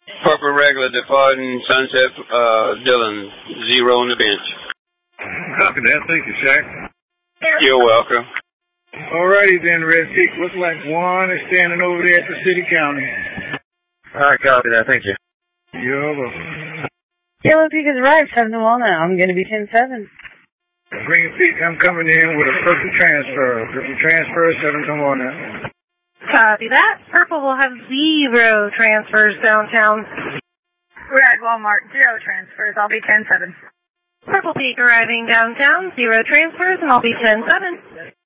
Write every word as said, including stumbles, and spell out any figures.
Purple regular departing Sunset, uh, Dillon, zero on the bench. Copy that. Thank you, Shaq. You're welcome. Alrighty then, Red Peak. Looks like Juan is standing over there at the city county. Alright, copy that. Thank you. You're welcome. Yellow Peak has arrived, seven to one now. I'm going to be ten seven. Green Peak, I'm coming in with a purple transfer. Purple transfer, seven to one now. Copy that. Purple will have zero transfers downtown. Red Walmart, zero transfers. I'll be ten seven. Purple Peak arriving downtown, zero transfers, and I'll be ten seven.